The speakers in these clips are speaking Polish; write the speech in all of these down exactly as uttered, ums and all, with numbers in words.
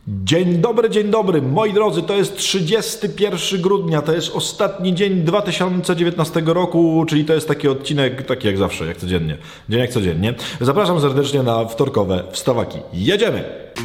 Dzień dobry, dzień dobry, moi drodzy, to jest trzydziestego pierwszego grudnia, to jest ostatni dzień dwa tysiące dziewiętnastego roku, czyli to jest taki odcinek, taki jak zawsze, jak codziennie, dzień jak codziennie. Zapraszam serdecznie na wtorkowe wstawaki. Jedziemy!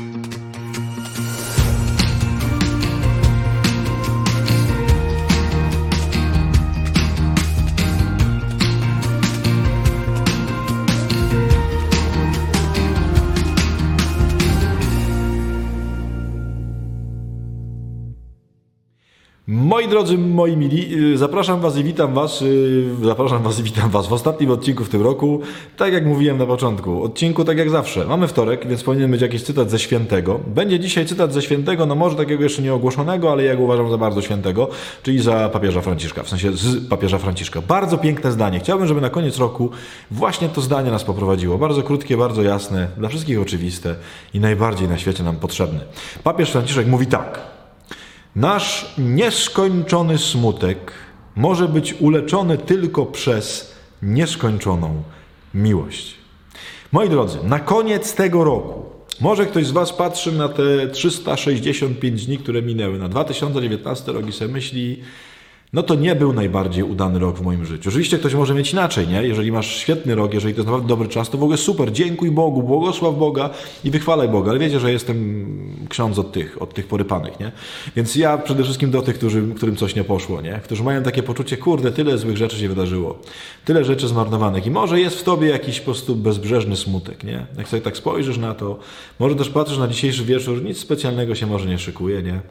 Moi drodzy, moi mili, zapraszam was i witam was, zapraszam was i witam was w ostatnim odcinku w tym roku. Tak jak mówiłem na początku, odcinku tak jak zawsze. Mamy wtorek, więc powinien być jakiś cytat ze świętego. Będzie dzisiaj cytat ze świętego, no może takiego jeszcze nieogłoszonego, ale ja go uważam za bardzo świętego, czyli za papieża Franciszka, w sensie z papieża Franciszka. Bardzo piękne zdanie. Chciałbym, żeby na koniec roku właśnie to zdanie nas poprowadziło. Bardzo krótkie, bardzo jasne, dla wszystkich oczywiste i najbardziej na świecie nam potrzebne. Papież Franciszek mówi tak. Nasz nieskończony smutek może być uleczony tylko przez nieskończoną miłość. Moi drodzy, na koniec tego roku, może ktoś z was patrzy na te trzysta sześćdziesiąt pięć dni, które minęły, na dwa tysiące dziewiętnasty rok i sobie myśli, no to nie był najbardziej udany rok w moim życiu. Oczywiście ktoś może mieć inaczej, nie? Jeżeli masz świetny rok, jeżeli to jest naprawdę dobry czas, to w ogóle super, dziękuj Bogu, błogosław Boga i wychwalaj Boga. Ale wiecie, że jestem ksiądz od tych, od tych porypanych, nie? Więc ja przede wszystkim do tych, którzy, którym coś nie poszło, nie? Którzy mają takie poczucie, kurde, tyle złych rzeczy się wydarzyło. Tyle rzeczy zmarnowanych i może jest w tobie jakiś po prostu bezbrzeżny smutek, nie? Jak sobie tak spojrzysz na to, może też patrzysz na dzisiejszy wieczór, nic specjalnego się może nie szykuje, nie?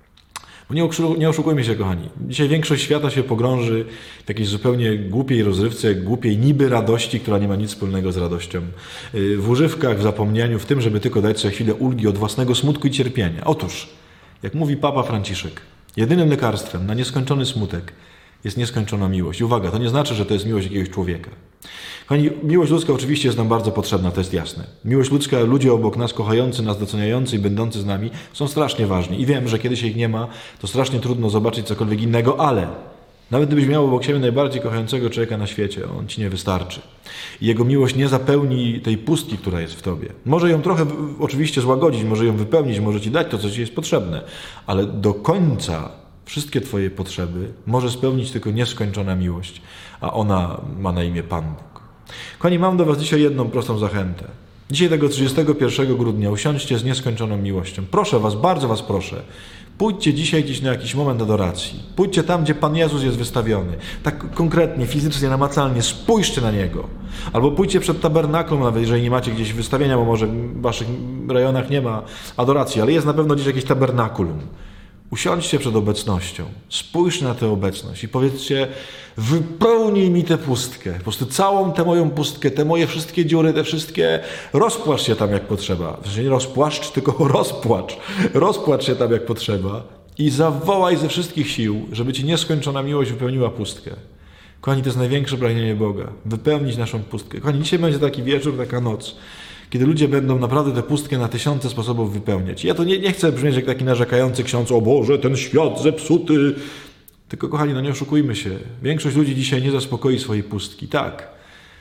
Nie, nie oszukujmy się, kochani. Dzisiaj większość świata się pogrąży w jakiejś zupełnie głupiej rozrywce, głupiej niby radości, która nie ma nic wspólnego z radością. W używkach, w zapomnianiu, w tym, żeby tylko dać sobie chwilę ulgi od własnego smutku i cierpienia. Otóż, jak mówi Papa Franciszek, jedynym lekarstwem na nieskończony smutek jest nieskończona miłość. I uwaga, to nie znaczy, że to jest miłość jakiegoś człowieka. Kochani, miłość ludzka oczywiście jest nam bardzo potrzebna, to jest jasne. Miłość ludzka, ludzie obok nas, kochający nas, doceniający i będący z nami są strasznie ważni. I wiem, że kiedy się ich nie ma, to strasznie trudno zobaczyć cokolwiek innego, ale nawet gdybyś miał obok siebie najbardziej kochającego człowieka na świecie, on ci nie wystarczy. I jego miłość nie zapełni tej pustki, która jest w tobie. Może ją trochę oczywiście złagodzić, może ją wypełnić, może ci dać to, co ci jest potrzebne, ale do końca wszystkie twoje potrzeby może spełnić tylko nieskończona miłość, a ona ma na imię Pan Bóg. Kochani, mam do was dzisiaj jedną prostą zachętę. Dzisiaj tego trzydziestego pierwszego grudnia usiądźcie z nieskończoną miłością. Proszę was, bardzo was proszę, pójdźcie dzisiaj gdzieś na jakiś moment adoracji. Pójdźcie tam, gdzie Pan Jezus jest wystawiony. Tak konkretnie, fizycznie, namacalnie, spójrzcie na Niego. Albo pójdźcie przed tabernaklum, nawet jeżeli nie macie gdzieś wystawienia, bo może w waszych rejonach nie ma adoracji, ale jest na pewno gdzieś jakieś tabernakulum. Usiądźcie przed obecnością, spójrzcie na tę obecność i powiedzcie, wypełnij mi tę pustkę, po prostu całą tę moją pustkę, te moje wszystkie dziury, te wszystkie, rozpłacz się tam jak potrzeba. W sensie nie rozpłaszcz, tylko rozpłacz. Rozpłacz się tam jak potrzeba i zawołaj ze wszystkich sił, żeby ci nieskończona miłość wypełniła pustkę. Kochani, to jest największe pragnienie Boga, wypełnić naszą pustkę. Kochani, dzisiaj będzie taki wieczór, taka noc, kiedy ludzie będą naprawdę tę pustkę na tysiące sposobów wypełniać. Ja to nie, nie chcę brzmieć jak taki narzekający ksiądz, o Boże, ten świat zepsuty. Tylko kochani, no nie oszukujmy się. Większość ludzi dzisiaj nie zaspokoi swojej pustki. Tak,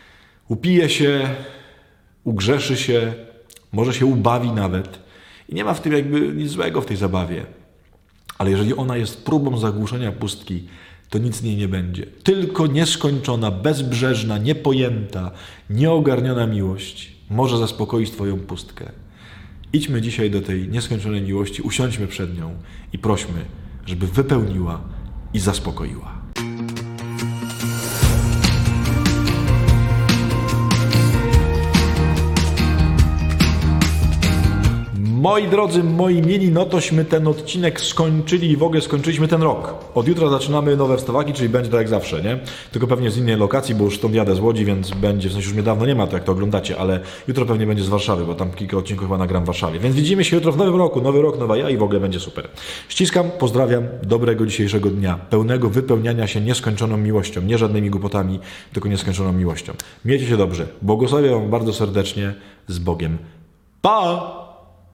upije się, ugrzeszy się, może się ubawi nawet. I nie ma w tym jakby nic złego w tej zabawie. Ale jeżeli ona jest próbą zagłuszenia pustki, to nic z niej nie będzie. Tylko nieskończona, bezbrzeżna, niepojęta, nieogarniona miłość może zaspokoić twoją pustkę. Idźmy dzisiaj do tej nieskończonej miłości, usiądźmy przed nią i prośmy, żeby wypełniła i zaspokoiła. Moi drodzy, moi mili, no tośmy ten odcinek skończyli i w ogóle skończyliśmy ten rok. Od jutra zaczynamy nowe wstawaki, czyli będzie tak jak zawsze, nie? Tylko pewnie z innej lokacji, bo już stąd jadę z Łodzi, więc będzie, w sensie już mnie dawno nie ma, to jak to oglądacie, ale jutro pewnie będzie z Warszawy, bo tam kilka odcinków chyba nagram w Warszawie. Więc widzimy się jutro w nowym roku, nowy rok, nowa ja i w ogóle będzie super. Ściskam, pozdrawiam, dobrego dzisiejszego dnia, pełnego wypełniania się nieskończoną miłością, nie żadnymi głupotami, tylko nieskończoną miłością. Miejcie się dobrze, błogosławię wam bardzo serdecznie, z Bogiem. Pa!